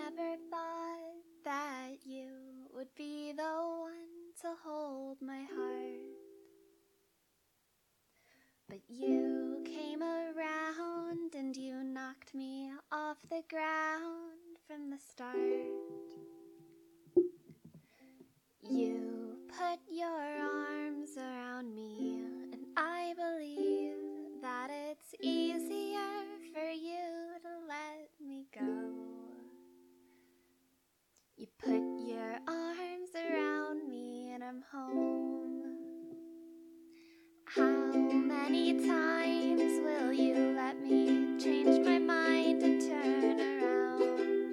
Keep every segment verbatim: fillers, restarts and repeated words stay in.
never thought that you would be the one to hold my heart. But you came around and you knocked me off the ground from the start. You put your arms around me, and I believe that it's easier for you to let me go. You put your arms around me and I'm home. How many times will you let me change my mind and turn around?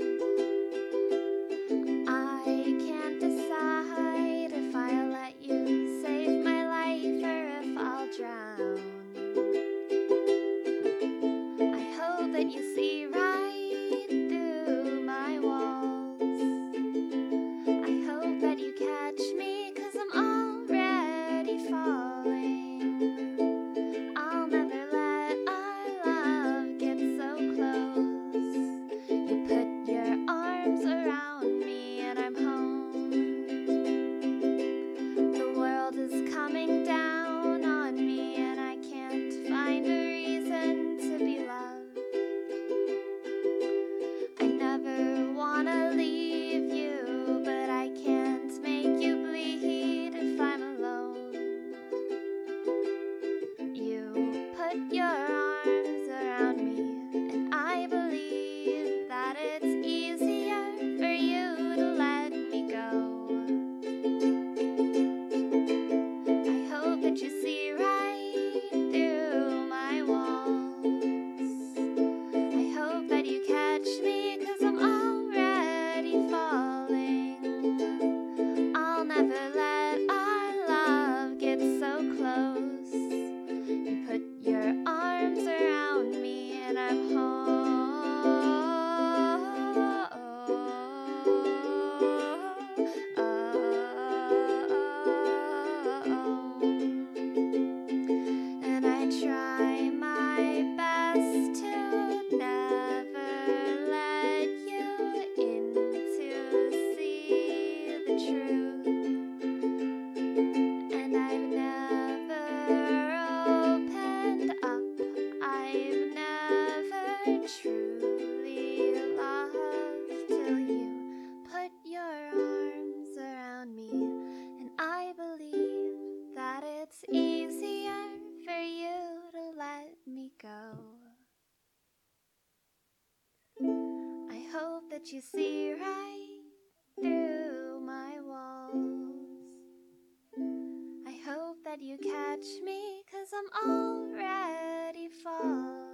I can't decide if I'll let you save my life or if I'll drown. I hope that you see right through my walls. I hope that you catch me, 'cause I'm already falling. I'll never let our love get so close. You put your arms around me and I'm home. The world is coming down on me and I can't find a reason to be loved. I never wanna leave you, but I can't make you bleed if I'm alone. You put your arms around me, and I believe that it's easier for you to let me go. I hope that you see right through my walls. I hope that you catch me, 'cause I'm already falling. I'll never let our love get so close. You put your arms around me and I'm home. And I try my best to never let you in to see the truth. And I've never opened up, I've never truly loved till you put your arms around me. And I believe that it's easier for you to let me go. I hope that you see right through my walls. I hope that you catch me, 'cause I'm already falling.